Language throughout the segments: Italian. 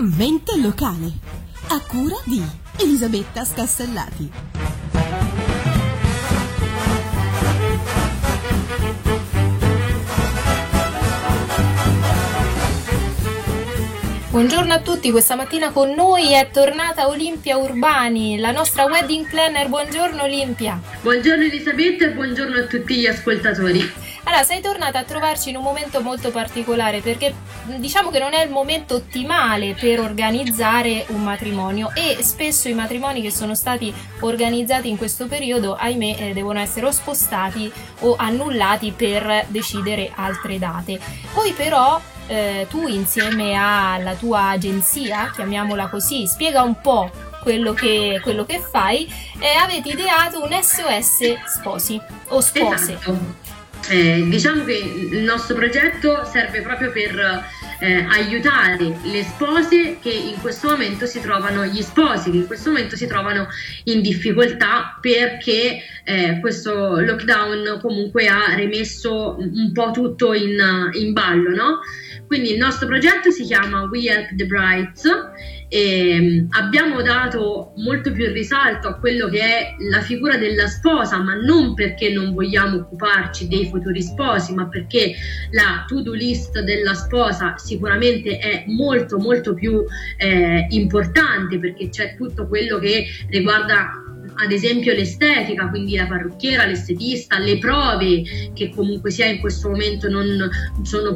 Mente locale, a cura di Elisabetta Scastellati. Buongiorno a tutti, questa mattina con noi è tornata Olimpia Urbani, la nostra wedding planner. Buongiorno Olimpia. Buongiorno Elisabetta e buongiorno a tutti gli ascoltatori. Allora, sei tornata a trovarci in un momento molto particolare perché diciamo che non è il momento ottimale per organizzare un matrimonio e spesso i matrimoni che sono stati organizzati in questo periodo, ahimè, devono essere o spostati o annullati per decidere altre date. Poi però tu insieme alla tua agenzia, chiamiamola così, spiega un po' quello che fai, avete ideato un SOS sposi o spose. Esatto. Diciamo che il nostro progetto serve proprio per aiutare le spose che in questo momento si trovano, gli sposi che in questo momento si trovano in difficoltà perché questo lockdown comunque ha rimesso un po' tutto in ballo, no? Quindi il nostro progetto si chiama We Help the Brides e abbiamo dato molto più risalto a quello che è la figura della sposa, ma non perché non vogliamo occuparci dei futuri sposi, ma perché la to-do list della sposa sicuramente è molto molto più importante, perché c'è tutto quello che riguarda ad esempio l'estetica, quindi la parrucchiera, l'estetista, le prove che comunque sia in questo momento non sono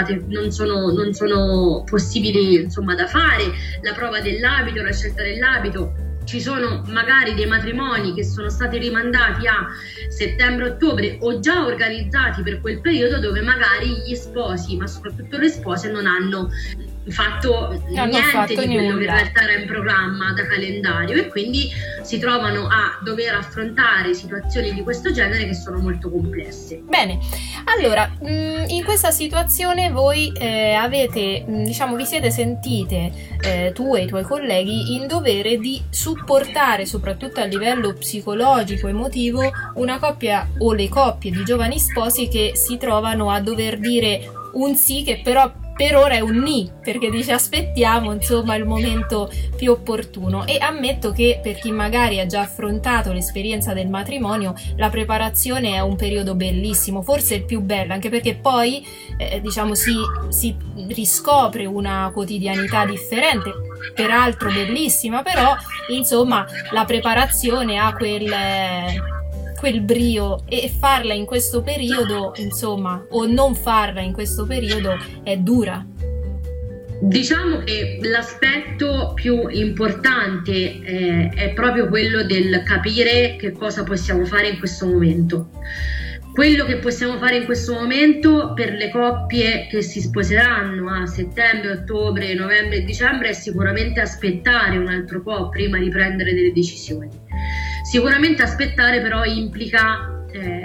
possibili insomma da fare, la prova dell'abito, la scelta dell'abito. Ci sono magari dei matrimoni che sono stati rimandati a settembre-ottobre o già organizzati per quel periodo, dove magari gli sposi, ma soprattutto le spose, non hanno fatto niente di quello che in realtà era in programma da calendario e quindi si trovano a dover affrontare situazioni di questo genere che sono molto complesse. Bene, allora in questa situazione voi avete, diciamo, vi siete sentite tu e i tuoi colleghi in dovere di supportare, soprattutto a livello psicologico, emotivo, una coppia o le coppie di giovani sposi che si trovano a dover dire un sì che però per ora è un ni, perché dice aspettiamo insomma il momento più opportuno. E ammetto che per chi magari ha già affrontato l'esperienza del matrimonio, la preparazione è un periodo bellissimo, forse il più bello, anche perché poi diciamo si riscopre una quotidianità differente, peraltro bellissima, però insomma la preparazione ha quel brio, e farla in questo periodo, insomma, o non farla in questo periodo è dura. Diciamo che l'aspetto più importante è proprio quello del capire che cosa possiamo fare in questo momento. Quello che possiamo fare in questo momento per le coppie che si sposeranno a settembre, ottobre, novembre e dicembre è sicuramente aspettare un altro po' prima di prendere delle decisioni. Sicuramente aspettare però implica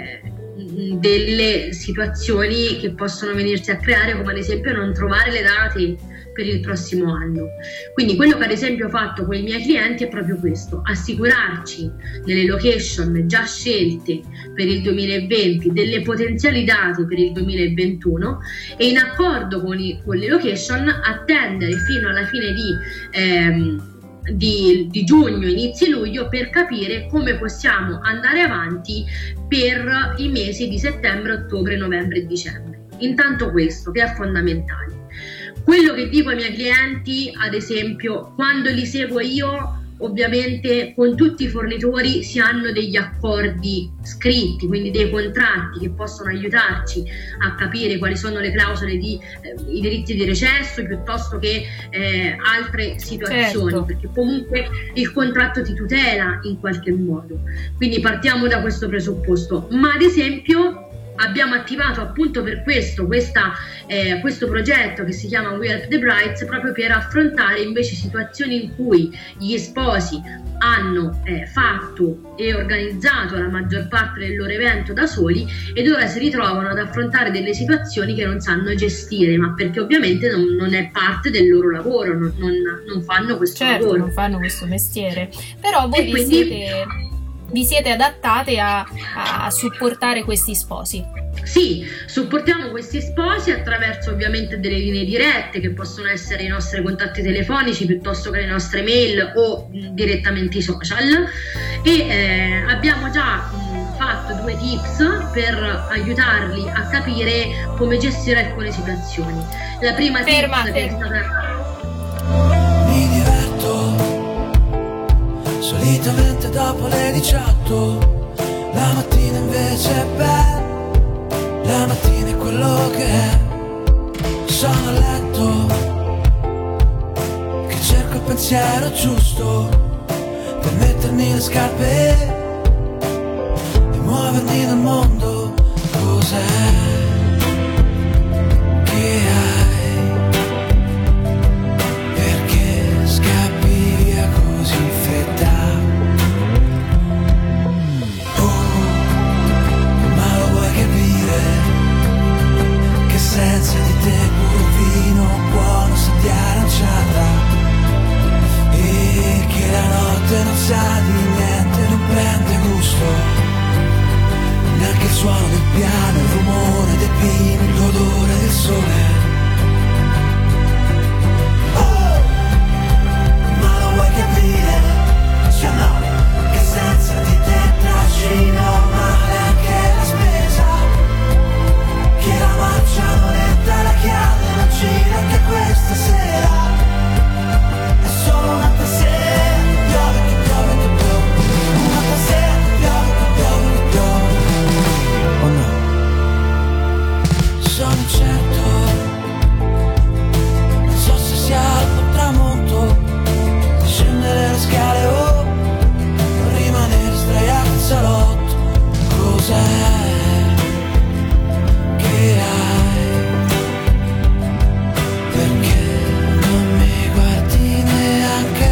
delle situazioni che possono venirsi a creare, come ad esempio non trovare le date per il prossimo anno. Quindi quello che ad esempio ho fatto con i miei clienti è proprio questo: assicurarci delle location già scelte per il 2020, delle potenziali date per il 2021 e in accordo con le location attendere fino alla fine di giugno, inizi luglio, per capire come possiamo andare avanti per i mesi di settembre, ottobre, novembre e dicembre. Intanto questo, che è fondamentale. Quello che dico ai miei clienti, ad esempio, quando li seguo io, ovviamente con tutti i fornitori si hanno degli accordi scritti, quindi dei contratti che possono aiutarci a capire quali sono le clausole i diritti di recesso piuttosto che altre situazioni, certo, perché comunque il contratto ti tutela in qualche modo. Quindi partiamo da questo presupposto. Ma ad esempio abbiamo attivato appunto per questo progetto che si chiama We Help the Brides, proprio per affrontare invece situazioni in cui gli sposi hanno fatto e organizzato la maggior parte del loro evento da soli ed ora si ritrovano ad affrontare delle situazioni che non sanno gestire, ma perché ovviamente non è parte del loro lavoro, non fanno questo lavoro. Non fanno questo mestiere, però voi vi siete vi siete adattate a supportare questi sposi. Sì, supportiamo questi sposi attraverso ovviamente delle linee dirette che possono essere i nostri contatti telefonici piuttosto che le nostre mail o direttamente i social, e abbiamo già fatto 2 tips per aiutarli a capire come gestire alcune situazioni. La prima Ferma. che è stata... Mi diverto solitamente dopo le 18, la mattina invece è bella. La mattina è quello che è. Sono a letto che cerco il pensiero giusto per mettermi le scarpe e muovermi nel mondo. Cos'è che hai? Perché scappi via così in fretta? Ma lo vuoi capire? Che senza di te pure vino buono sa di aranciata, e che la notte non sa di niente, non prende gusto, neanche il suono del piano, il rumore dei pini, l'odore del sole. Oh, ma lo vuoi capire? Cioè no, che senza di te trascino male anche la spesa, che la marcia non entra, la chiave non gira, che questa sera è solo una tassera, piove che piove che piove, una tassera, piove che piove che piove. Oh no, sono certo, non so se sia alto o tramonto, scendere le scale o rimanere sdraiato in salotto. Cos'è che hai? Perché non mi guardi neanche?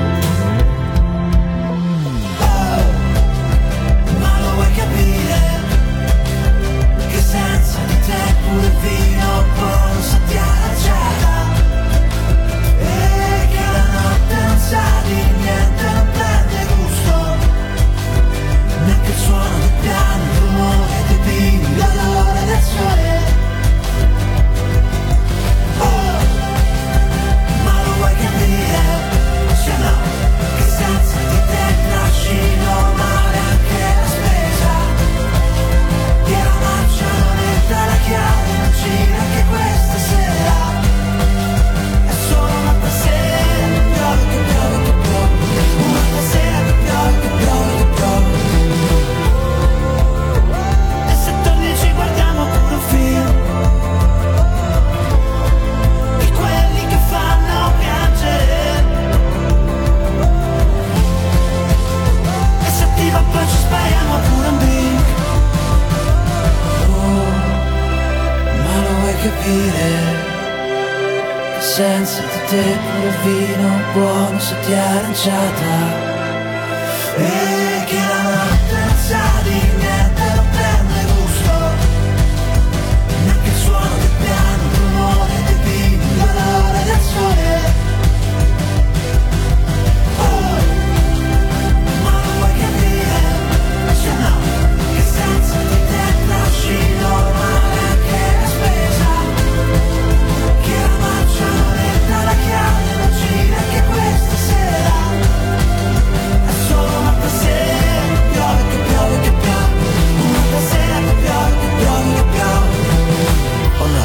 Oh, ma lo vuoi capire? Che senza di te pure il vino buono sa di aranciata, e che la notte non sa di niente, non prende gusto, neanche il suono del piano, il rumore dei pini, l'odore del sole. Oh, ma lo vuoi capire? Se no, che senza di te trascino male anche la spesa, che la marcia non entra, la chiave non gira, che questa sera è solo una tassera, piove che piove che piove, una tassera che piove che piove che piove. E se torni ci guardiamo pure un film di quelli che fanno piangere, e se ti va poi ci spariamo pure un drink. Oh, ma lo vuoi capire? Che senza di te pure il vino buono sa di aranciata, e che la notte non sa di niente, non prende gusto, neanche il suono del piano, il rumore dei pini, l'odore del sole. Oh, ma lo vuoi capire? Se no, che senza di te trascino male anche la spesa, che la marcia non entra, la chiave non gira, che questa sera è solo una tassera, piove che piove che piove, una tassera che piove che piove che piove. Oh no.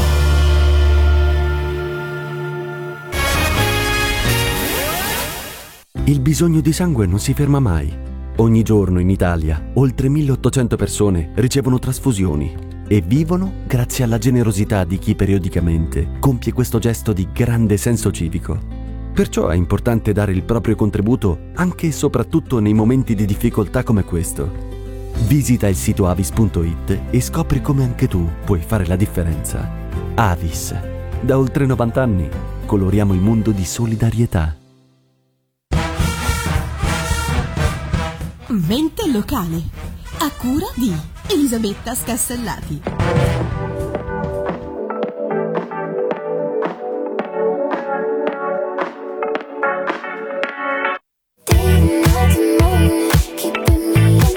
Il bisogno di sangue non si ferma mai. Ogni giorno in Italia oltre 1800 persone ricevono trasfusioni e vivono grazie alla generosità di chi periodicamente compie questo gesto di grande senso civico. Perciò è importante dare il proprio contributo anche e soprattutto nei momenti di difficoltà come questo. Visita il sito avis.it e scopri come anche tu puoi fare la differenza. Avis. Da oltre 90 anni coloriamo il mondo di solidarietà. Mente locale, a cura di Elisabetta Scastellati. Keeping me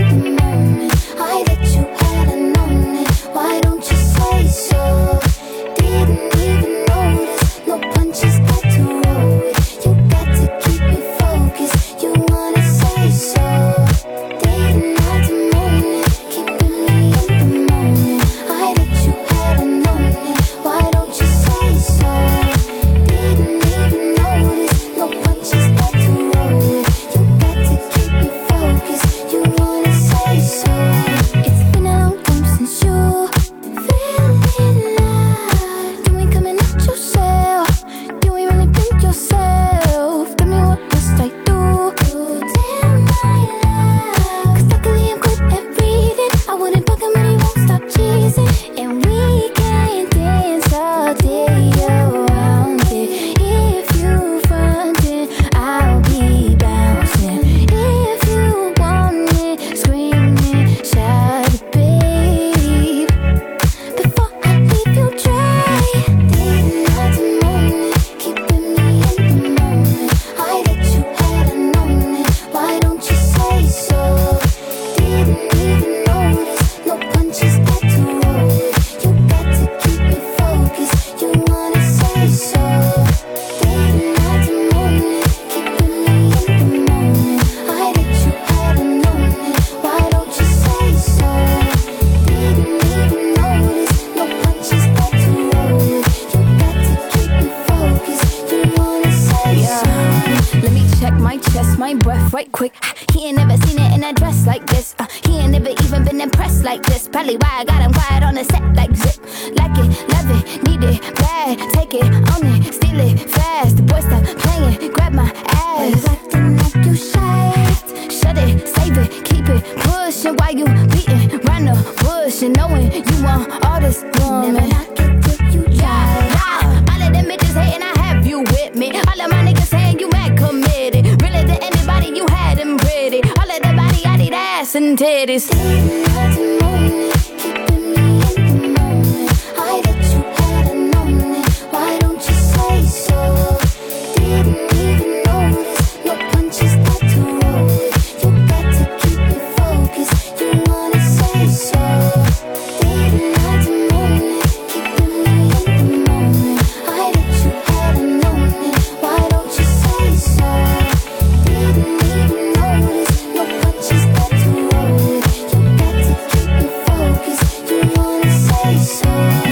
even notice. No punches got to roll. You got to keep it focused. You wanna say so. Didn't have to moan it, keeping me in the moment. I bet you hadn't known it. Why don't you say so? Didn't even notice. No punches got to roll. You got to keep it focused. You wanna say so. Let me check my chest, my breath right quick. He ain't never seen it in a dress like this. He ain't never even been impressed like this. Probably why I got him quiet on the set like zip. Like it, love it, need it, bad. Take it, own it, steal it, fast. The boy stop playing, grab my ass. Acting like you shy. Shut it, save it, keep it pushing while you beating round the bush and knowing you want all this woman. Never knock it till you try. All of them bitches hating, I have you with me. All of my niggas saying you mad committed. Really to anybody you had them pretty. All of the body, I need ass and titties. Didn't have to moan it, keeping me in the moment. I bet you hadn't known it. Why don't you say so? Didn't even notice. No punches got to roll. You got to keep it focused. You wanna say so. Didn't have to moan it, keeping me in the moment. I bet you hadn't known it. Why don't you say so? Didn't even notice. No punches got to roll. You got to keep it focused. You wanna say so.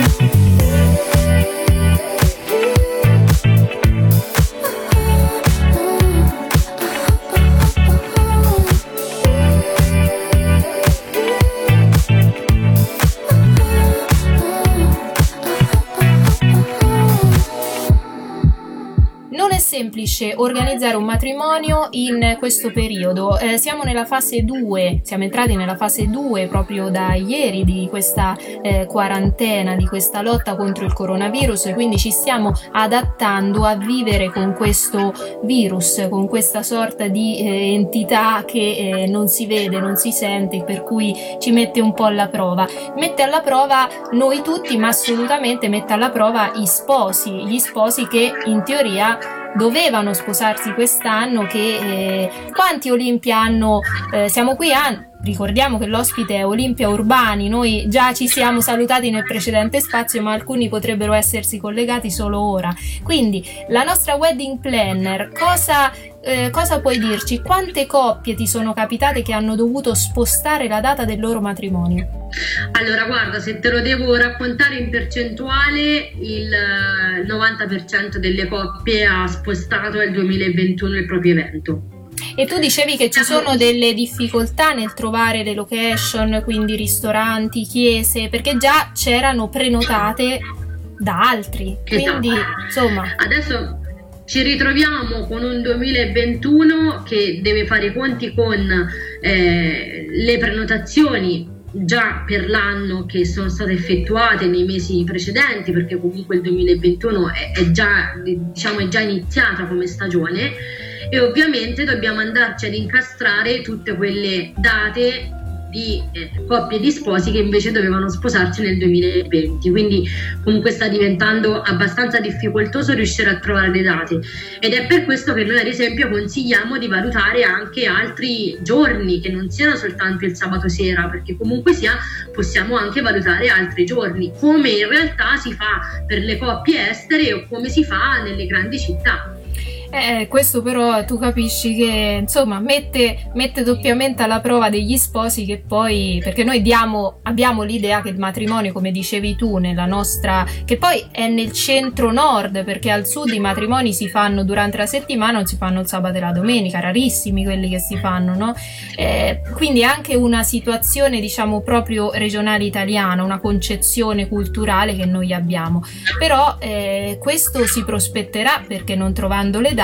Non è semplice organizzare un matrimonio in questo periodo. Siamo nella fase 2, siamo entrati nella fase 2 proprio da ieri di questa quarantena, di questa lotta contro il coronavirus, e quindi ci stiamo adattando a vivere con questo virus, con questa sorta di entità che non si vede, non si sente, per cui ci mette un po' alla prova. Mette alla prova noi tutti, ma assolutamente mette alla prova gli sposi che in teoria dovevano sposarsi quest'anno, che quanti Olimpia hanno, siamo qui ricordiamo che l'ospite è Olimpia Urbani, noi già ci siamo salutati nel precedente spazio, ma alcuni potrebbero essersi collegati solo ora. Quindi la nostra wedding planner, cosa puoi dirci? Quante coppie ti sono capitate che hanno dovuto spostare la data del loro matrimonio? Allora, guarda, se te lo devo raccontare in percentuale, il 90% delle coppie ha spostato al 2021 il proprio evento. E tu dicevi che ci sono delle difficoltà nel trovare le location, quindi ristoranti, chiese, perché già c'erano prenotate da altri. Quindi, insomma, adesso ci ritroviamo con un 2021 che deve fare i conti con le prenotazioni già per l'anno che sono state effettuate nei mesi precedenti, perché comunque il 2021 è già iniziata come stagione, e ovviamente dobbiamo andarci ad incastrare tutte quelle date di coppie di sposi che invece dovevano sposarsi nel 2020, quindi comunque sta diventando abbastanza difficoltoso riuscire a trovare le date, ed è per questo che noi ad esempio consigliamo di valutare anche altri giorni che non siano soltanto il sabato sera, perché comunque sia possiamo anche valutare altri giorni, come in realtà si fa per le coppie estere o come si fa nelle grandi città. Questo però tu capisci che insomma mette doppiamente alla prova degli sposi, che poi, perché noi abbiamo l'idea che il matrimonio, come dicevi tu, nella nostra, che poi è nel centro nord, perché al sud i matrimoni si fanno durante la settimana, non si fanno il sabato e la domenica, rarissimi quelli che si fanno, no? Quindi è anche una situazione, diciamo, proprio regionale italiana, una concezione culturale che noi abbiamo, però questo si prospetterà, perché non trovando le date.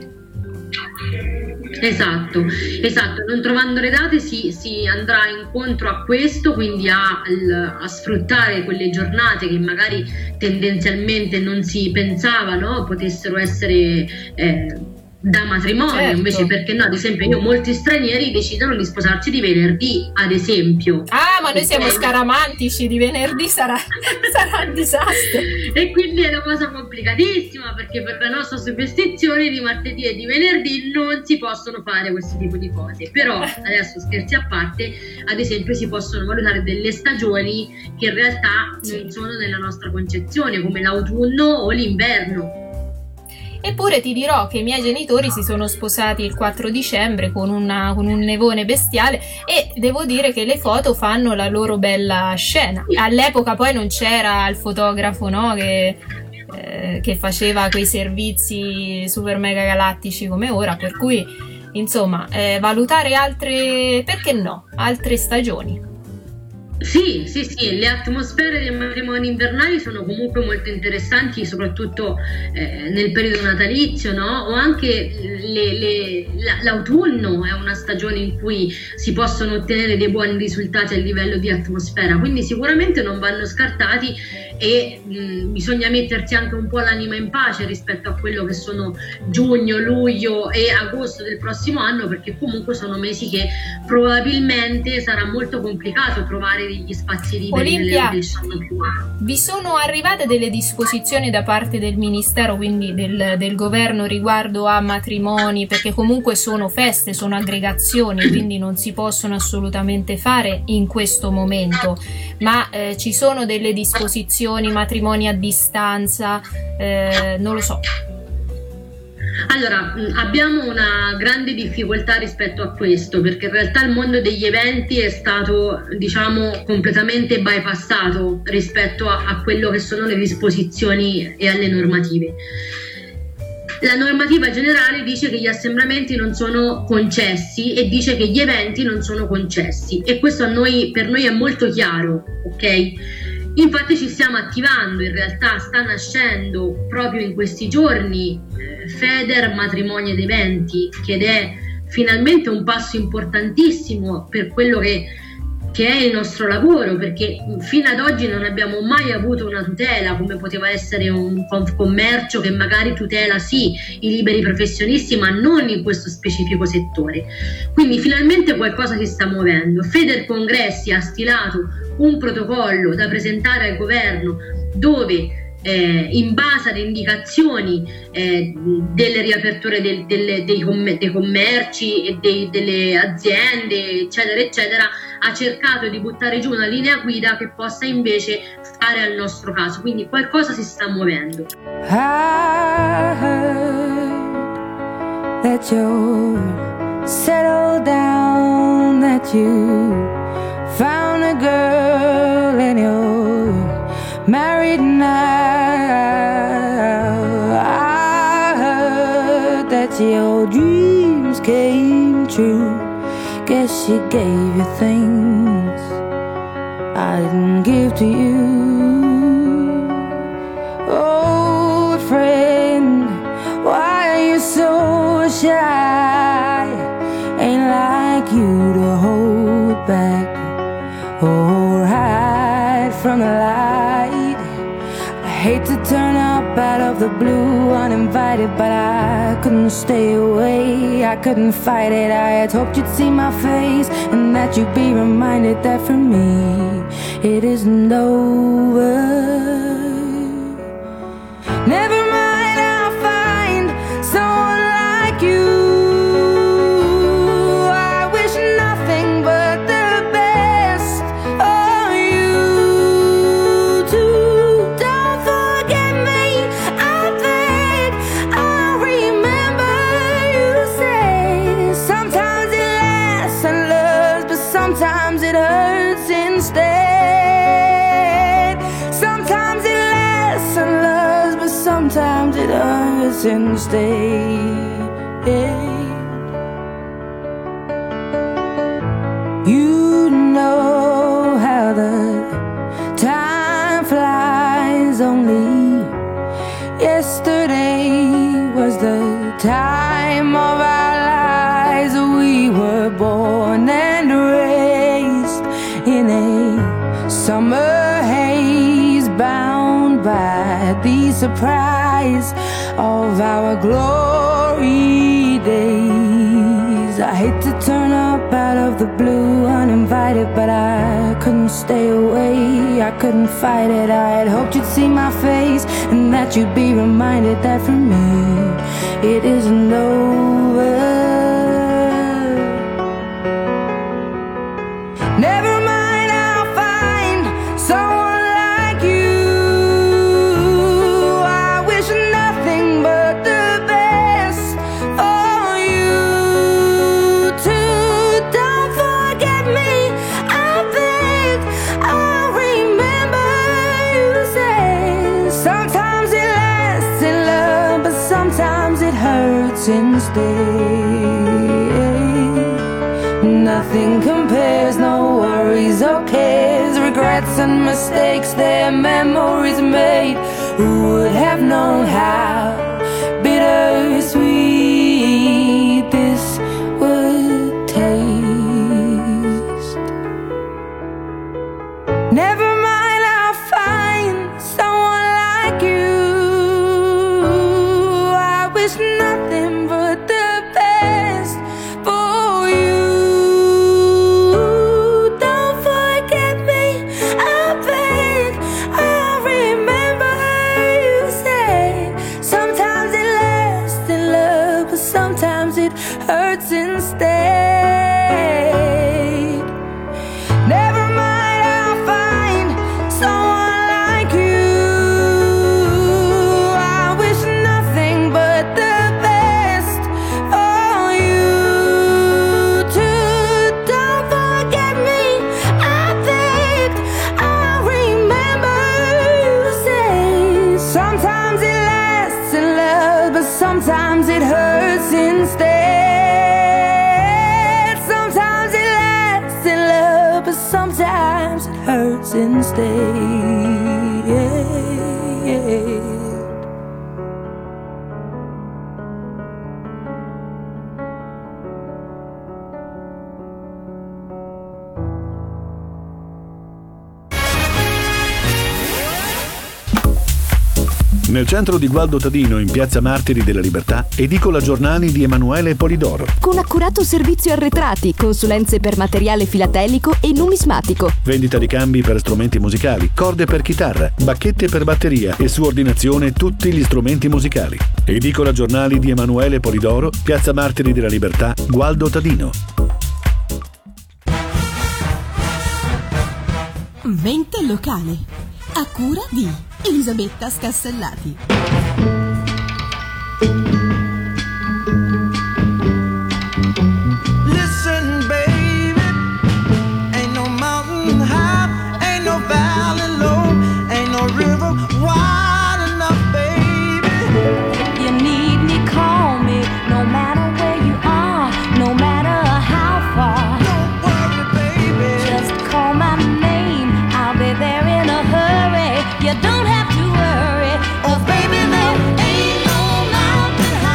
Esatto, non trovando le date si andrà incontro a questo, quindi a sfruttare quelle giornate che magari tendenzialmente non si pensava, no, potessero essere da matrimonio, certo. Invece perché no, ad esempio molti stranieri decidono di sposarsi di venerdì, ad esempio. ma noi siamo scaramantici, di venerdì sarà un disastro. E quindi è una cosa complicatissima, perché per la nostra superstizione di martedì e di venerdì non si possono fare questo tipo di cose. Però adesso, scherzi a parte, ad esempio si possono valutare delle stagioni che in realtà non sono nella nostra concezione, come l'autunno o l'inverno. Eppure ti dirò che i miei genitori si sono sposati il 4 dicembre con un nevone bestiale, e devo dire che le foto fanno la loro bella scena. All'epoca poi non c'era il fotografo, no, che faceva quei servizi super mega galattici come ora, per cui insomma valutare altre, perché no, altre stagioni. Sì, le atmosfere dei matrimoni invernali sono comunque molto interessanti, soprattutto nel periodo natalizio, no? O anche l'autunno è una stagione in cui si possono ottenere dei buoni risultati a livello di atmosfera, quindi sicuramente non vanno scartati, e bisogna mettersi anche un po' l'anima in pace rispetto a quello che sono giugno, luglio e agosto del prossimo anno, perché comunque sono mesi che probabilmente sarà molto complicato trovare degli spazi liberi. Olimpia, vi sono arrivate delle disposizioni da parte del Ministero, quindi del governo, riguardo a matrimoni, perché comunque sono feste, sono aggregazioni, quindi non si possono assolutamente fare in questo momento, ma ci sono delle disposizioni, matrimoni a distanza, non lo so. Allora, abbiamo una grande difficoltà rispetto a questo, perché in realtà il mondo degli eventi è stato, diciamo, completamente bypassato rispetto a quello che sono le disposizioni e alle normative. La normativa generale dice che gli assembramenti non sono concessi e dice che gli eventi non sono concessi, e questo per noi è molto chiaro, ok? Infatti ci stiamo attivando, in realtà sta nascendo proprio in questi giorni Feder Matrimoni ed Eventi, ed è finalmente un passo importantissimo per quello che è il nostro lavoro, perché fino ad oggi non abbiamo mai avuto una tutela come poteva essere un commercio che magari tutela sì i liberi professionisti, ma non in questo specifico settore. Quindi finalmente qualcosa si sta muovendo. Feder Congressi ha stilato un protocollo da presentare al governo, dove in base alle indicazioni delle riaperture dei commerci e delle aziende, eccetera eccetera, ha cercato di buttare giù una linea guida che possa invece fare al nostro caso. Quindi qualcosa si sta muovendo. I heard that you settled down, that you found a girl and you're married now. I heard that your dreams came true. Guess she gave you things I didn't give to you. Old friend, why are you so shy? Ain't like you to hold back or hide from the light. I hate to turn up out of the blue uninvited, but I couldn't stay away, I couldn't fight it. I had hoped you'd see my face and that you'd be reminded that for me it isn't over. Never mind, I'll find someone like you. I wish nothing but the best of you too. Don't forget me, I beg. I remember you say sometimes it lasts and loves, but sometimes it hurts instead. Sometimes it lasts and loves, but sometimes it hurts instead. You know how the time flies. Only yesterday was the time of our lives. We were born and raised in a summer haze, bound by the surprise of our glory days. I hate to turn up out of the blue uninvited, but I couldn't stay away, I couldn't fight it. I had hoped you'd see my face and that you'd be reminded that for me it isn't over. Never mind, I'll find someone like you. I wish nothing but the best for you too. Don't forget me, I beg. I remember you say sometimes it lasts in love, but sometimes it hurts instead. Nothing compares, no worries or cares, regrets and mistakes, their memories made. Who would have known how bittersweet this would taste? Never mind, I'll find someone like you. I wish nothing but the best for you. Don't forget me, I beg. I remember you say sometimes it lasts in love, but sometimes it hurts instead. Never mind, I'll find someone like you. I wish nothing but the best for you too. Don't forget me, I beg. I remember you say sometimes it lasts in love, but sometimes it hurts instead. Sometimes it lasts in love, but sometimes it hurts instead. Nel centro di Gualdo Tadino, in piazza Martiri della Libertà, edicola giornali di Emanuele Polidoro. Con accurato servizio arretrati, consulenze per materiale filatelico e numismatico. Vendita di cambi per strumenti musicali, corde per chitarra, bacchette per batteria e su ordinazione tutti gli strumenti musicali. Edicola giornali di Emanuele Polidoro, piazza Martiri della Libertà, Gualdo Tadino. Mente locale, a cura di Elisabetta Scassellati. Listen, baby, ain't no mountain high, ain't no valley low, ain't no river wide enough, baby. You need me, call me, no matter where you are, no matter how far. Don't worry, baby. Just call my name, I'll be there in a hurry. You don't have to worry, 'cause baby, there ain't no mountain high.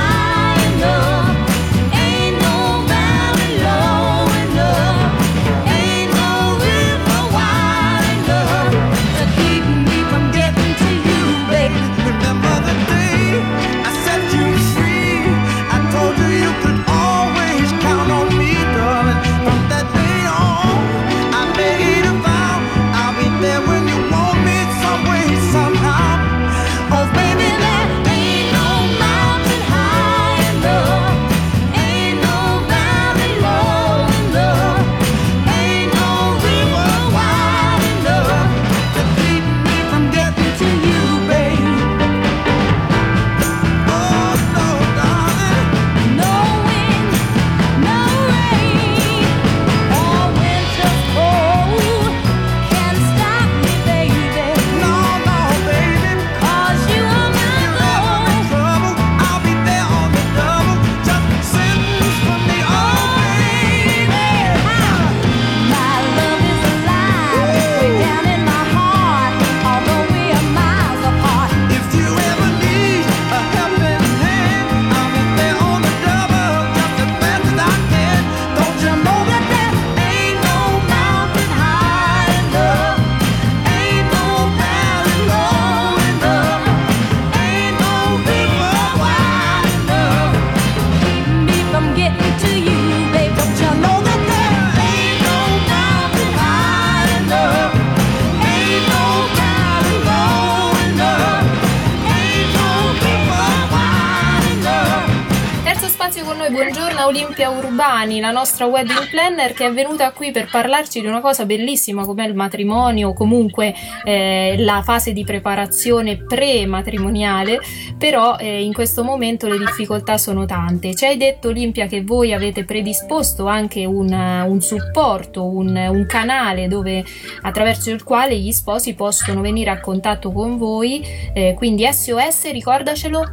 Olimpia Urbani, la nostra wedding planner, che è venuta qui per parlarci di una cosa bellissima come il matrimonio, comunque la fase di preparazione pre-matrimoniale, però in questo momento le difficoltà sono tante. Ci hai detto, Olimpia, che voi avete predisposto anche un supporto, un canale dove, attraverso il quale gli sposi possono venire a contatto con voi, quindi SOS, ricordacelo.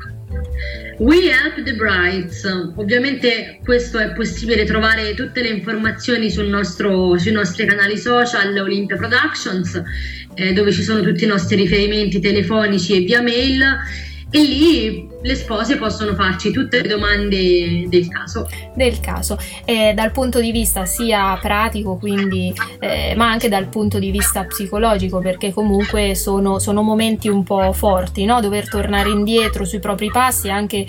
We Help the Brides. Ovviamente questo è possibile trovare tutte le informazioni sui nostri canali social, Olimpia Productions, dove ci sono tutti i nostri riferimenti telefonici e via mail, e lì le spose possono farci tutte le domande del caso. Dal punto di vista sia pratico, quindi ma anche dal punto di vista psicologico, perché comunque sono momenti un po' forti, no? Dover tornare indietro sui propri passi è anche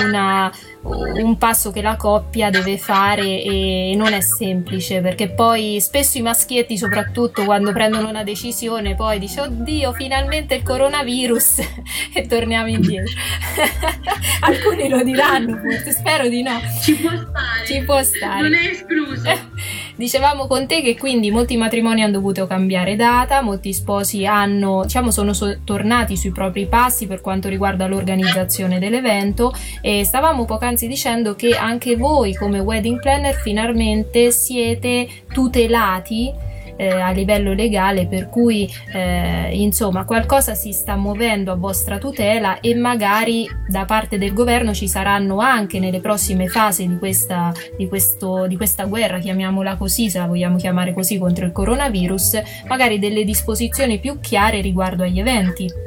un passo che la coppia deve fare, e non è semplice, perché poi spesso i maschietti, soprattutto quando prendono una decisione, poi dice oddio, finalmente il coronavirus e torniamo indietro. Alcuni lo diranno, forse, spero di no. Ci può stare. Non è escluso. Dicevamo con te che quindi molti matrimoni hanno dovuto cambiare data, molti sposi sono tornati sui propri passi per quanto riguarda l'organizzazione dell'evento, e stavamo poc'anzi dicendo che anche voi come wedding planner finalmente siete tutelati a livello legale, per cui insomma qualcosa si sta muovendo a vostra tutela, e magari da parte del governo ci saranno anche nelle prossime fasi di questa guerra, chiamiamola così, se la vogliamo chiamare così, contro il coronavirus, magari delle disposizioni più chiare riguardo agli eventi.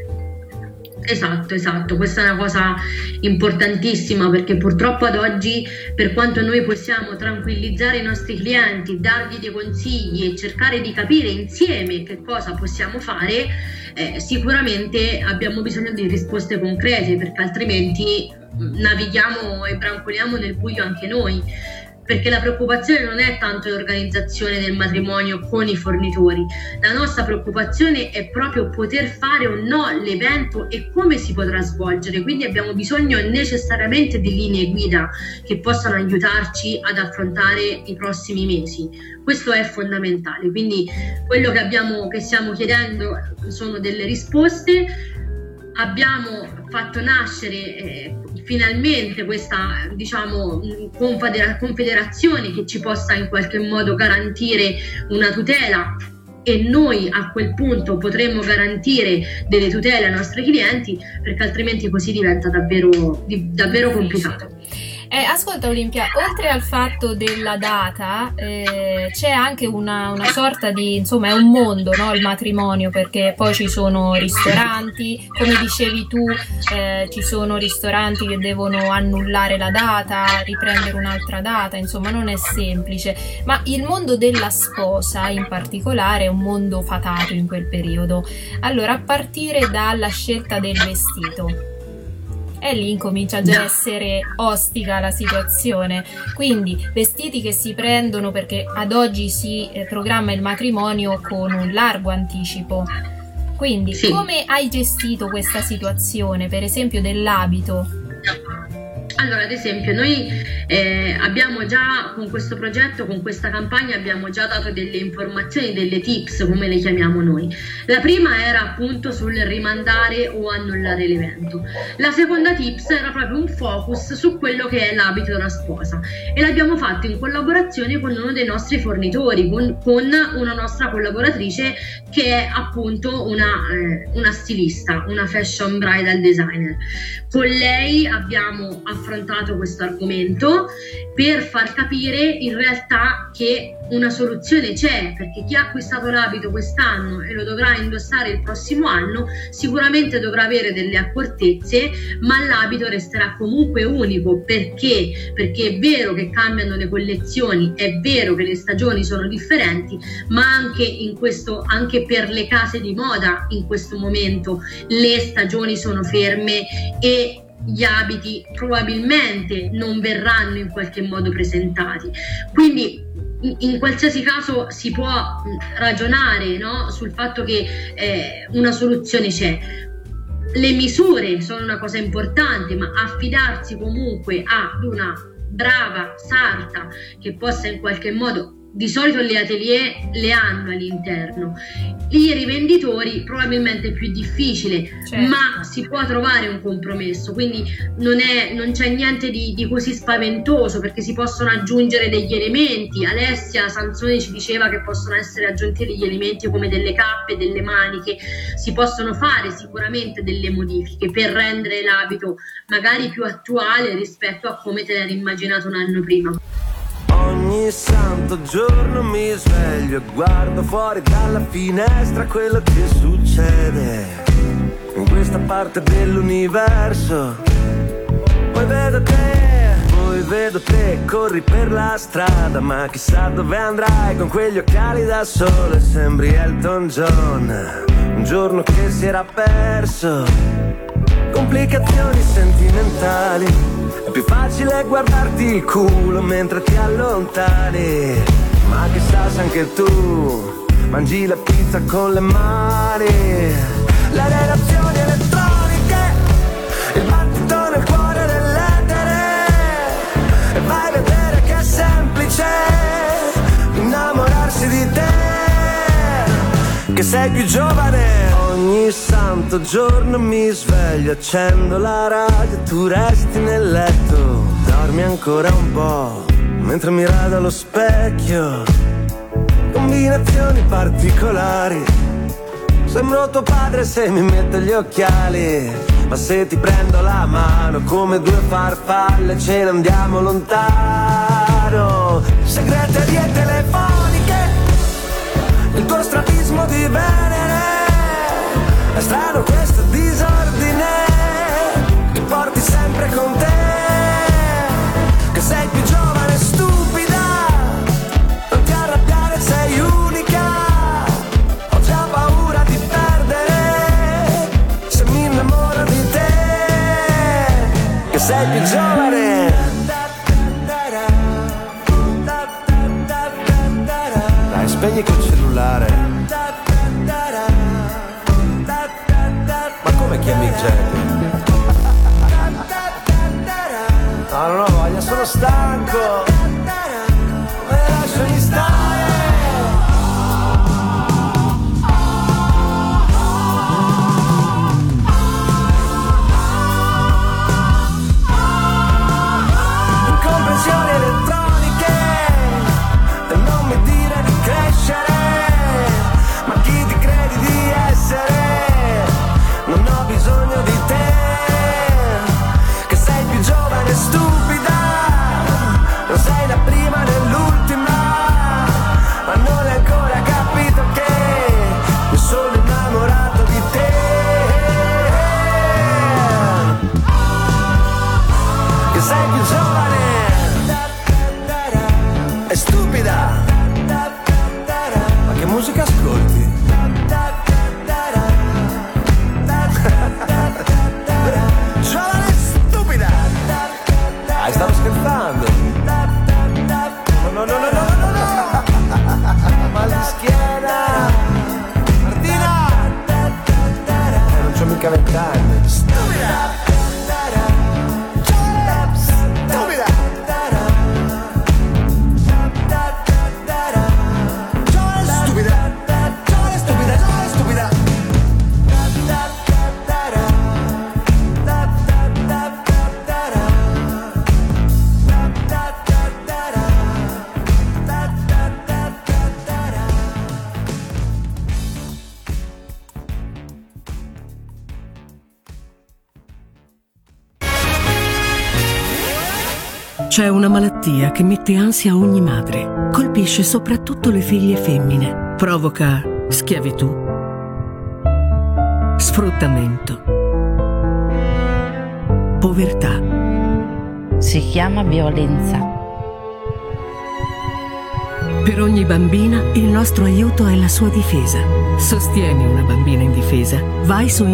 Esatto, questa è una cosa importantissima, perché purtroppo ad oggi, per quanto noi possiamo tranquillizzare i nostri clienti, dargli dei consigli e cercare di capire insieme che cosa possiamo fare, sicuramente abbiamo bisogno di risposte concrete, perché altrimenti navighiamo e brancoliamo nel buio anche noi. Perché la preoccupazione non è tanto l'organizzazione del matrimonio con i fornitori, la nostra preoccupazione è proprio poter fare o no l'evento e come si potrà svolgere, quindi abbiamo bisogno necessariamente di linee guida che possano aiutarci ad affrontare i prossimi mesi. Questo è fondamentale, quindi quello che stiamo chiedendo sono delle risposte. Abbiamo fatto nascere finalmente questa, confederazione che ci possa in qualche modo garantire una tutela, e noi a quel punto potremmo garantire delle tutele ai nostri clienti, perché altrimenti così diventa davvero complicato. Ascolta, Olimpia, oltre al fatto della data, c'è anche una sorta di, insomma, è un mondo, no, il matrimonio, perché poi ci sono ristoranti, come dicevi tu, ci sono ristoranti che devono annullare la data, riprendere un'altra data, insomma non è semplice, ma il mondo della sposa in particolare è un mondo fatato in quel periodo. Allora, a partire dalla scelta del vestito, e lì incomincia già a essere ostica la situazione, quindi vestiti che si prendono, perché ad oggi si programma il matrimonio con un largo anticipo, quindi sì. Come hai gestito questa situazione, per esempio dell'abito? Allora, ad esempio, noi abbiamo già con questo progetto, con questa campagna, abbiamo già dato delle informazioni, delle tips, come le chiamiamo noi. La prima era appunto sul rimandare o annullare l'evento. La seconda tips era proprio un focus su quello che è l'abito della sposa, e l'abbiamo fatto in collaborazione con uno dei nostri fornitori, con una nostra collaboratrice che è appunto una stilista, una fashion bridal designer. Con lei abbiamo affrontato questo argomento per far capire in realtà che una soluzione c'è, perché chi ha acquistato l'abito quest'anno e lo dovrà indossare il prossimo anno sicuramente dovrà avere delle accortezze, ma l'abito resterà comunque unico, perché è vero che cambiano le collezioni, è vero che le stagioni sono differenti, ma anche per le case di moda in questo momento le stagioni sono ferme e gli abiti probabilmente non verranno in qualche modo presentati. Quindi in qualsiasi caso si può ragionare, no, sul fatto che una soluzione c'è. Le misure sono una cosa importante, ma affidarsi comunque ad una brava sarta che possa in qualche modo, di solito gli atelier le hanno all'interno, i rivenditori probabilmente è più difficile, certo, ma si può trovare un compromesso, quindi non c'è niente di così spaventoso, perché si possono aggiungere degli elementi. Alessia Sansoni ci diceva che possono essere aggiunti degli elementi come delle cappe, delle maniche, si possono fare sicuramente delle modifiche per rendere l'abito magari più attuale rispetto a come te l'eri immaginato un anno prima. Ogni santo giorno mi sveglio e guardo fuori dalla finestra quello che succede in questa parte dell'universo. Poi vedo te, corri per la strada, ma chissà dove andrai con quegli occhiali da sole. Sembri Elton John, un giorno che si era perso. Complicazioni sentimentali, è più facile guardarti il culo mentre ti allontani. Ma chissà se anche tu mangi la pizza con le mani. Le relazioni elettroniche, il battito nel cuore dell'etere. E vai a vedere che è semplice innamorarsi di te, che sei più giovane. Ogni santo giorno mi sveglio, accendo la radio, tu resti nel letto, dormi ancora un po' mentre mi rado allo specchio. Combinazioni particolari, sembro tuo padre se mi metto gli occhiali, ma se ti prendo la mano come due farfalle ce ne andiamo lontano. Segreterie telefoniche, il tuo strabismo di Venere. È strano questo disordine che porti sempre con te, che sei più giovane e stupida, non ti arrabbiare, sei unica. Ho già paura di perdere se mi innamoro di te, che sei più giovane. Dai, spegni quel cellulare. Come chiami Jamie? No, non ho voglia, sono stanco. Lasciami stare. Incomprensioni elettroniche, e non mi dire di crescere, ma chi ti credi di essere? Non ho bisogno di te, che sei più giovane e stupida, non sei la prima né l'ultima, ma non hai ancora capito che mi sono innamorato di te, che sei più giovane e stupida. Ma che musica ascolti? Giovane stupida! Dai, stavo scherzando! No! Mal di schiena! Martina! Non c'ho mica 20 anni! Stupida! C'è una malattia che mette ansia a ogni madre. Colpisce soprattutto le figlie femmine. Provoca schiavitù, sfruttamento, povertà. Si chiama violenza. Per ogni bambina il nostro aiuto è la sua difesa. Sostieni una bambina indifesa. Vai su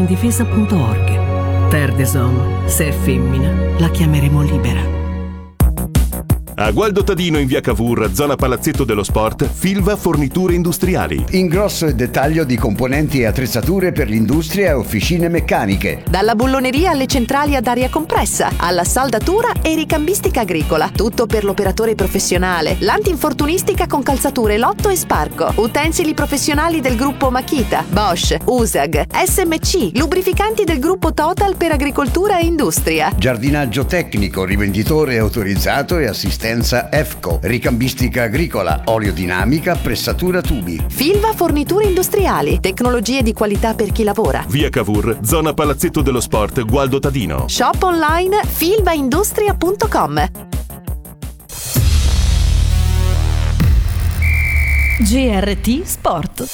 indifesa.org. Terre des Hommes, se è femmina, la chiameremo libera. A Gualdo Tadino in via Cavour, zona Palazzetto dello Sport, Filva Forniture Industriali. Ingrosso e dettaglio di componenti e attrezzature per l'industria e officine meccaniche. Dalla bulloneria alle centrali ad aria compressa, alla saldatura e ricambistica agricola. Tutto per l'operatore professionale. L'antinfortunistica con calzature Lotto e Sparco. Utensili professionali del gruppo Makita, Bosch, USAG, SMC. Lubrificanti del gruppo Total per agricoltura e industria. Giardinaggio tecnico, rivenditore autorizzato e assistenza EFCO, ricambistica agricola, oleodinamica, pressatura tubi. Filva Forniture Industriali, tecnologie di qualità per chi lavora. Via Cavour, zona Palazzetto dello Sport, Gualdo Tadino. Shop online filvaindustria.com. GRT Sport.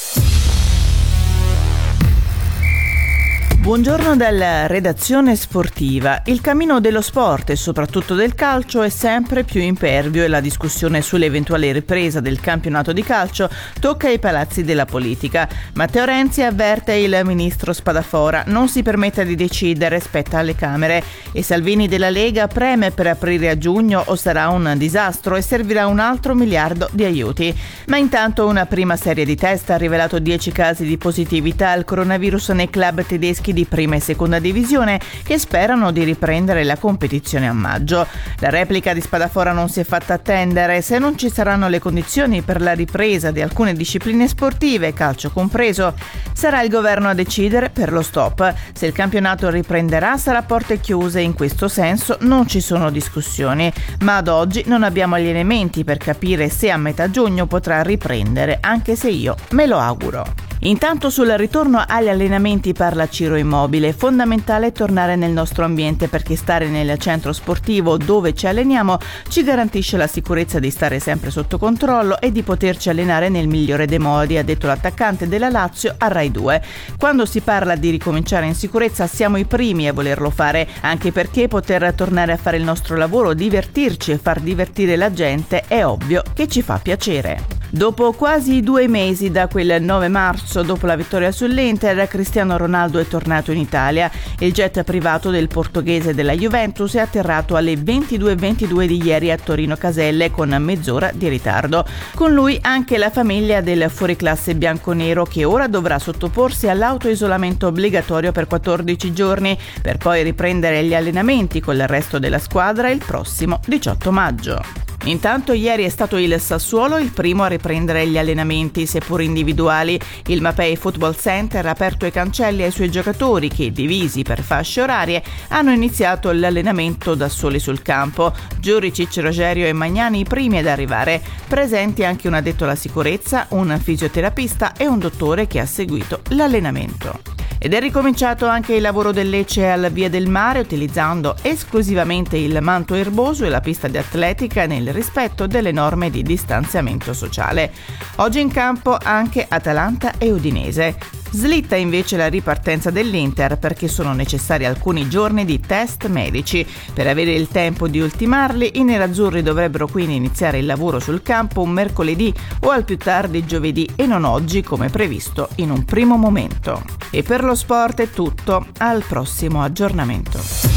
Buongiorno dalla redazione sportiva. Il cammino dello sport e soprattutto del calcio è sempre più impervio e la discussione sull'eventuale ripresa del campionato di calcio tocca i palazzi della politica. Matteo Renzi avverte il ministro Spadafora: non si permetta di decidere, spetta alle Camere. E Salvini della Lega preme per aprire a giugno o sarà un disastro e servirà un altro miliardo di aiuti. Ma intanto una prima serie di test ha rivelato 10 casi di positività al coronavirus nei club tedeschi di prima e seconda divisione che sperano di riprendere la competizione a maggio. La replica di Spadafora non si è fatta attendere. Se non ci saranno le condizioni per la ripresa di alcune discipline sportive, calcio compreso, sarà il governo a decidere per lo stop. Se il campionato riprenderà sarà a porte chiuse. In questo senso non ci sono discussioni, ma ad oggi non abbiamo gli elementi per capire se a metà giugno potrà riprendere, anche se io me lo auguro. Intanto sul ritorno agli allenamenti parla Ciro Immobile. È fondamentale tornare nel nostro ambiente perché stare nel centro sportivo dove ci alleniamo ci garantisce la sicurezza di stare sempre sotto controllo e di poterci allenare nel migliore dei modi, ha detto l'attaccante della Lazio a Rai 2. Quando si parla di ricominciare in sicurezza siamo i primi a volerlo fare, anche perché poter tornare a fare il nostro lavoro, divertirci e far divertire la gente è ovvio che ci fa piacere. Dopo quasi 2 mesi da quel 9 marzo, dopo la vittoria sull'Inter, Cristiano Ronaldo è tornato in Italia. Il jet privato del portoghese della Juventus è atterrato alle 22:22 di ieri a Torino Caselle con mezz'ora di ritardo. Con lui anche la famiglia del fuoriclasse bianconero che ora dovrà sottoporsi all'autoisolamento obbligatorio per 14 giorni per poi riprendere gli allenamenti con il resto della squadra il prossimo 18 maggio. Intanto ieri è stato il Sassuolo il primo a riprendere gli allenamenti, seppur individuali. Il Mapei Football Center ha aperto i cancelli ai suoi giocatori che, divisi per fasce orarie, hanno iniziato l'allenamento da soli sul campo. Giuricic, Rogerio e Magnani i primi ad arrivare. Presenti anche un addetto alla sicurezza, un fisioterapista e un dottore che ha seguito l'allenamento. Ed è ricominciato anche il lavoro del Lecce alla Via del Mare utilizzando esclusivamente il manto erboso e la pista di atletica nel rispetto delle norme di distanziamento sociale. Oggi in campo anche Atalanta e Udinese. Slitta invece la ripartenza dell'Inter perché sono necessari alcuni giorni di test medici. Per avere il tempo di ultimarli, i nerazzurri dovrebbero quindi iniziare il lavoro sul campo un mercoledì o al più tardi giovedì e non oggi come previsto in un primo momento. E per lo sport è tutto, al prossimo aggiornamento.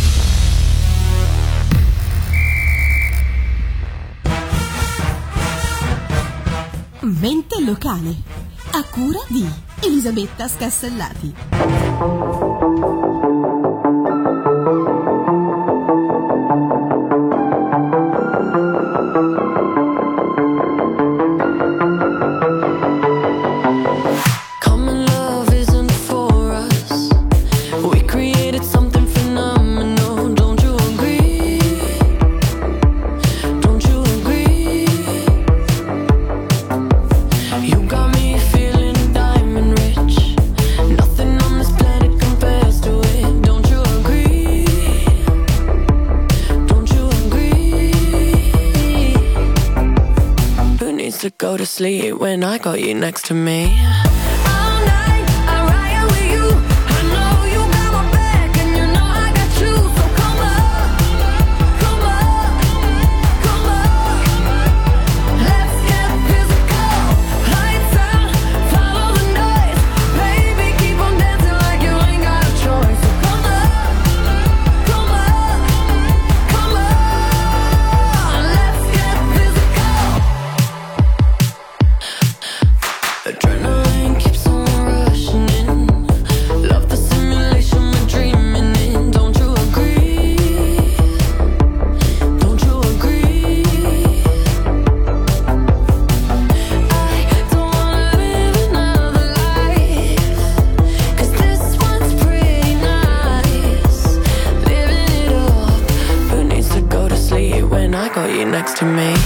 Mente locale, a cura di Elisabetta Scassellati. To go to sleep when I got you next to me. next to me.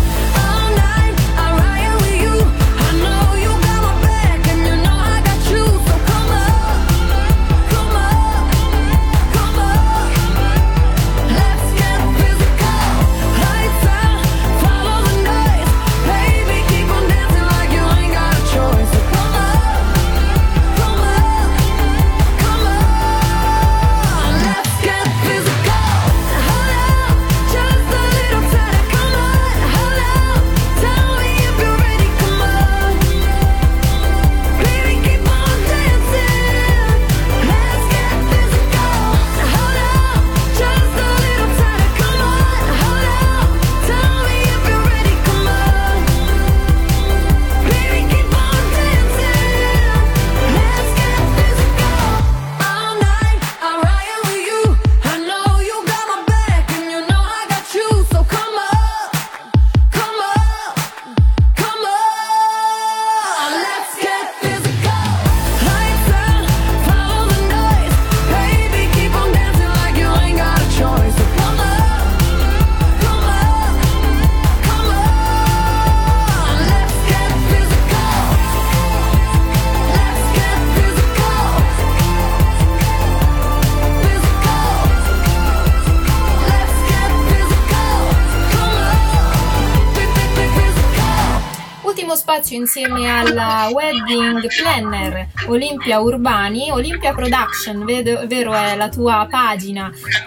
Spazio insieme alla wedding planner Olimpia Urbani. Olimpia Production, vero, è la tua pagina?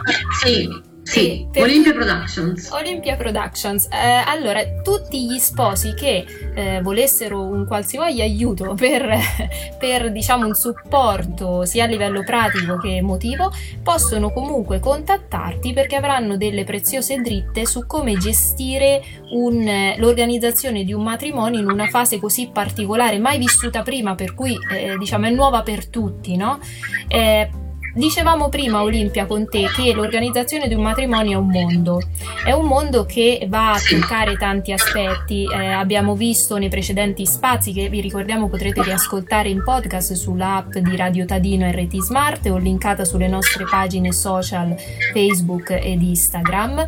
Sì, Olimpia Productions. Olimpia Productions. Allora, tutti gli sposi che volessero un qualsivoglia aiuto per diciamo un supporto sia a livello pratico che emotivo, possono comunque contattarti, perché avranno delle preziose dritte su come gestire l'organizzazione di un matrimonio in una fase così particolare, mai vissuta prima, per cui diciamo è nuova per tutti, no? Dicevamo prima, Olimpia, con te, che l'organizzazione di un matrimonio è un mondo che va a toccare tanti aspetti. Abbiamo visto nei precedenti spazi, che vi ricordiamo potrete riascoltare in podcast sull'app di Radio Tadino RT Smart o linkata sulle nostre pagine social Facebook ed Instagram.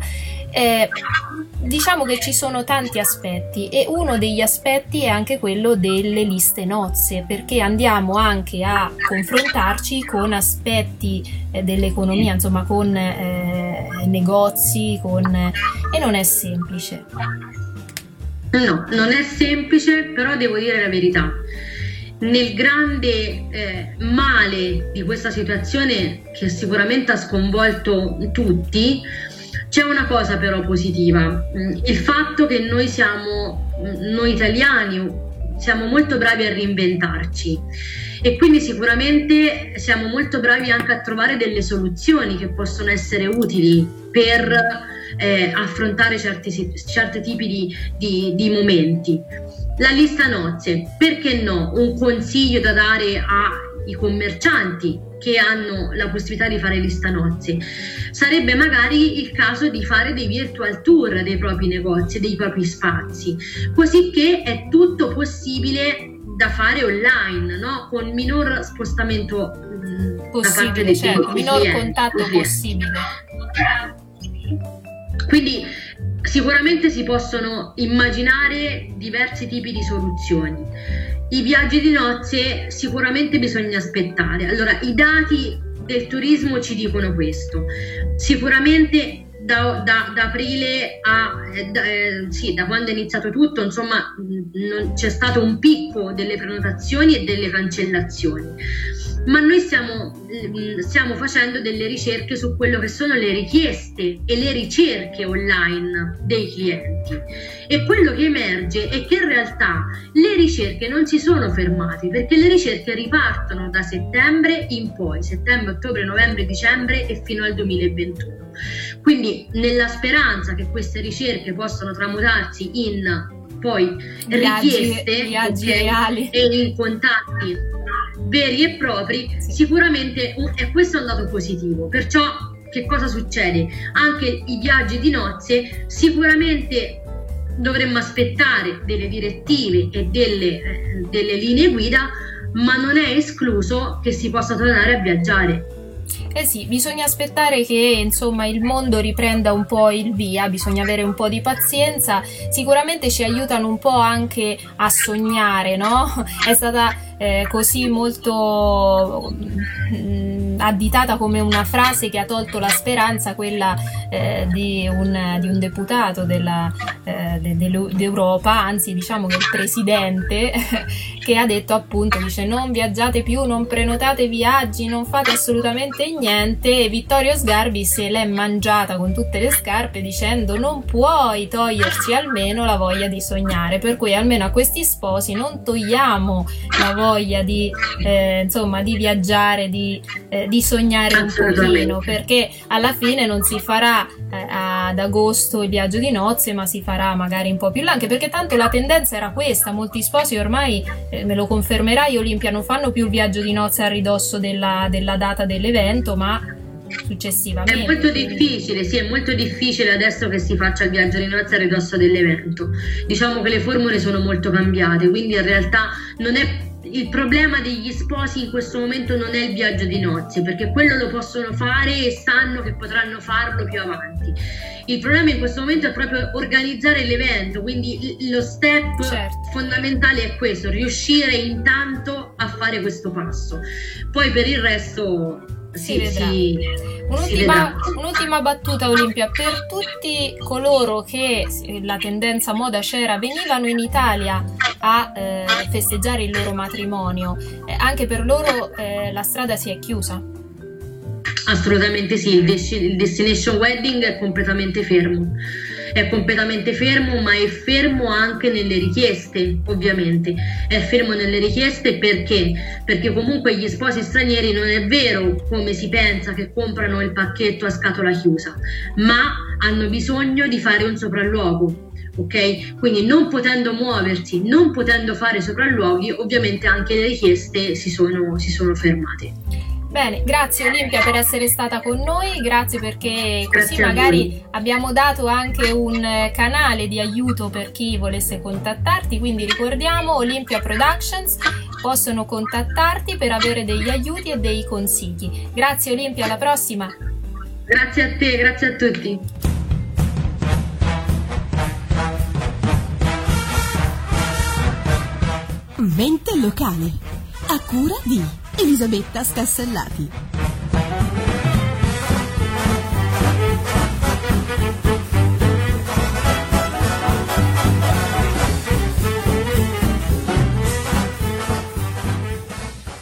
Diciamo che ci sono tanti aspetti, e uno degli aspetti è anche quello delle liste nozze, perché andiamo anche a confrontarci con aspetti dell'economia, insomma con negozi, e non è semplice. No, non è semplice, però devo dire la verità. Nel grande male di questa situazione, che sicuramente ha sconvolto tutti, c'è una cosa però positiva: il fatto che noi italiani siamo molto bravi a reinventarci, e quindi sicuramente siamo molto bravi anche a trovare delle soluzioni che possono essere utili per affrontare certi tipi di momenti. La lista nozze, perché no? Un consiglio da dare ai commercianti che hanno la possibilità di fare lista nozze sarebbe magari il caso di fare dei virtual tour dei propri negozi, dei propri spazi, così che è tutto possibile da fare online, no? Con minor spostamento possibile, certo, minor contatto possibile. Quindi sicuramente si possono immaginare diversi tipi di soluzioni. I viaggi di nozze sicuramente bisogna aspettare. Allora, i dati del turismo ci dicono questo. Sicuramente da aprile da quando è iniziato tutto, insomma, c'è stato un picco delle prenotazioni e delle cancellazioni. Ma noi stiamo facendo delle ricerche su quello che sono le richieste e le ricerche online dei clienti, e quello che emerge è che in realtà le ricerche non si sono fermate, perché le ricerche ripartono da settembre in poi, settembre, ottobre, novembre, dicembre e fino al 2021. Quindi, nella speranza che queste ricerche possano tramutarsi in poi richieste, viaggi reali e in contatti veri e propri, sicuramente questo è un dato positivo. Perciò che cosa succede? Anche i viaggi di nozze sicuramente dovremmo aspettare delle direttive e delle linee guida, ma non è escluso che si possa tornare a viaggiare. Eh sì, bisogna aspettare che insomma il mondo riprenda un po' il via, bisogna avere un po' di pazienza, sicuramente ci aiutano un po' anche a sognare, no? È stata così molto additata come una frase che ha tolto la speranza, quella di un deputato d'Europa, anzi diciamo che il presidente, che ha detto appunto, dice: non viaggiate più, non prenotate viaggi, non fate assolutamente niente, e Vittorio Sgarbi se l'è mangiata con tutte le scarpe dicendo: non puoi toglierci almeno la voglia di sognare, per cui almeno a questi sposi non togliamo la voglia di insomma di viaggiare, di sognare un pochino, perché alla fine non si farà ad agosto il viaggio di nozze, ma si farà magari un po' più là, anche perché tanto la tendenza era questa, molti sposi ormai, me lo confermerai Olimpia, non fanno più il viaggio di nozze a ridosso della data dell'evento, ma successivamente. È molto difficile, sì, è molto difficile adesso che si faccia il viaggio di nozze a ridosso dell'evento. Diciamo che le formule sono molto cambiate, quindi in realtà non è il problema degli sposi in questo momento, non è il viaggio di nozze, perché quello lo possono fare e sanno che potranno farlo più avanti. Il problema in questo momento è proprio organizzare l'evento, quindi lo step fondamentale è questo, riuscire intanto a fare questo passo. Poi per il resto si vedrà. Un'ultima battuta Olimpia, per tutti coloro che la tendenza moda c'era, venivano in Italia a festeggiare il loro matrimonio, anche per loro la strada si è chiusa? Assolutamente sì, il destination wedding è completamente fermo. È completamente fermo, ma è fermo anche nelle richieste, ovviamente. È fermo nelle richieste perché comunque gli sposi stranieri non è vero come si pensa che comprano il pacchetto a scatola chiusa, ma hanno bisogno di fare un sopralluogo. Ok? Quindi non potendo muoversi, non potendo fare sopralluoghi, ovviamente anche le richieste si sono fermate. Bene, grazie Olimpia per essere stata con noi, grazie perché così magari abbiamo dato anche un canale di aiuto per chi volesse contattarti, quindi ricordiamo Olimpia Productions, possono contattarti per avere degli aiuti e dei consigli. Grazie Olimpia, alla prossima. Grazie a te, grazie a tutti. Mente locale, a cura di Elisabetta Scassellati.